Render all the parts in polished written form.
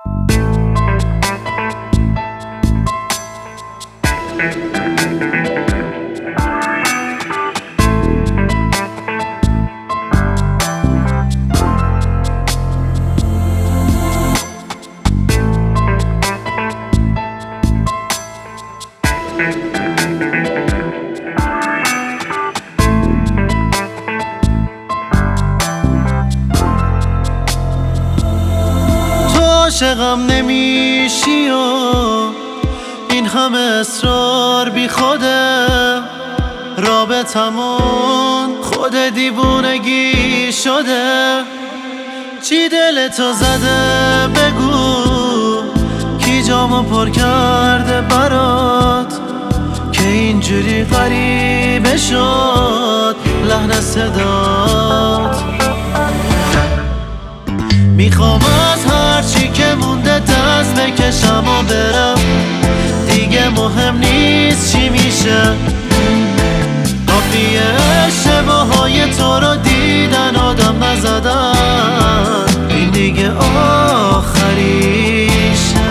عاشقم نمیشی و این همه اصرار بی خوده، رابطمون خود دیوونگی شده. چی دلتو زده بگو، کی جامو پر کرده برات که اینجوری غریبه شد لحن صدات. میخوام از هرچی که مونده دست بکشم و برم، دیگه مهم نیست چی میشه. کافیه اشتباههای تو رو دیدن آدم نزدن، این دیگه آخریشه.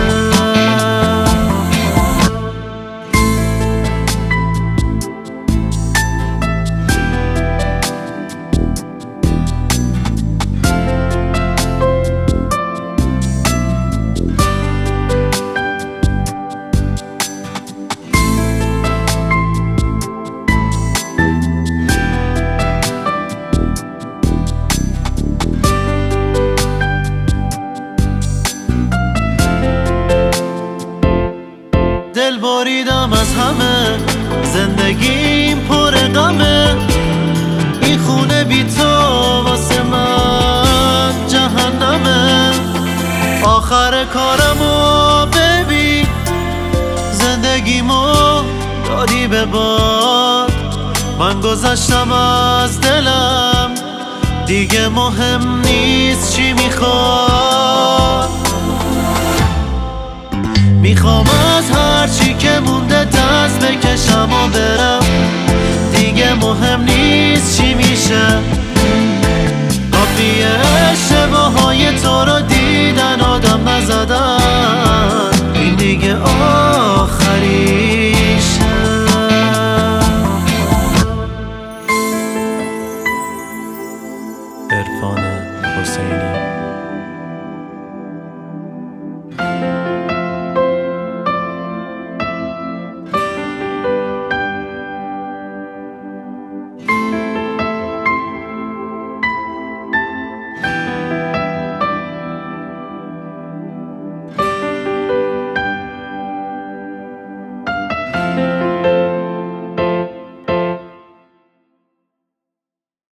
دل بریدم از همه، زندگیم پر غمه. این خونه بی تو واسه من جهنمه. آخر کارمو ببین، زندگیمو دادی به باد. من گذشتم از دلم، دیگه مهم نیست چی میخواد. میخوام از هرچی که مونده دست بکشم و برم، دیگه مهم نیست چی میشه.